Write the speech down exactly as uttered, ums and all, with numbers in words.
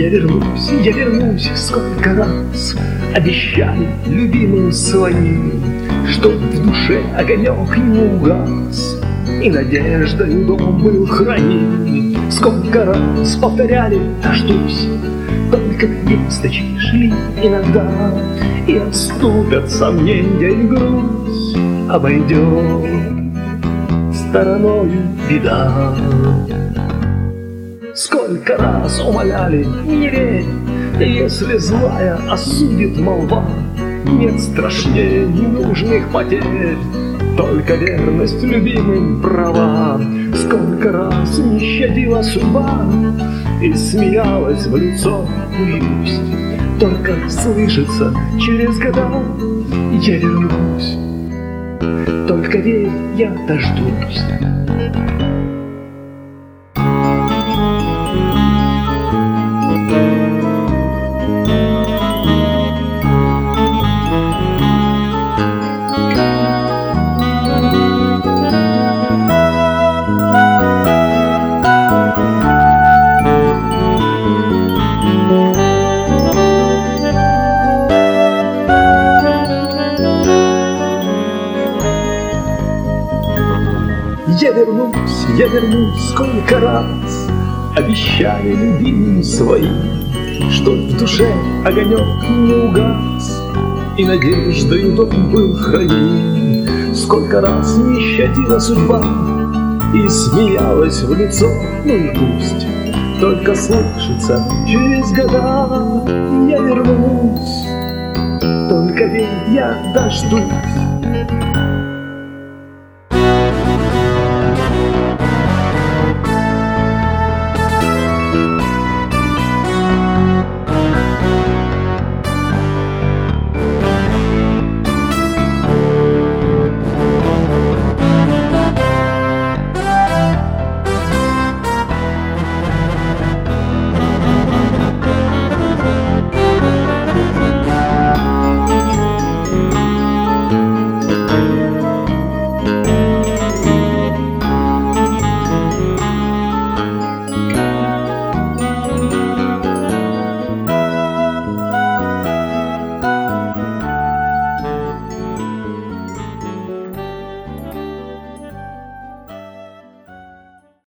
Я вернусь, я вернусь, сколько раз обещали любимым своим, чтоб в душе огонек не угас и надеждой дом был храним. Сколько раз повторяли: дождусь, только весточки шли иногда, и отступят сомнения и грусть, обойдет стороною беда. Сколько раз умоляли: не верь, если злая осудит молва, нет страшнее ненужных потерь, только верность любимым права. Сколько раз не щадила судьба и смеялась в лицо: пусть только слышится через года. Я вернусь, только верь, я дождусь. Я вернусь, я вернусь, сколько раз обещали любимым своим, чтоб в душе огонек не угас и надеждой дом был храним. Сколько раз не щадила судьба и смеялась в лицо: ну и пусть только слышится через года. Я вернусь, только ведь я дождусь.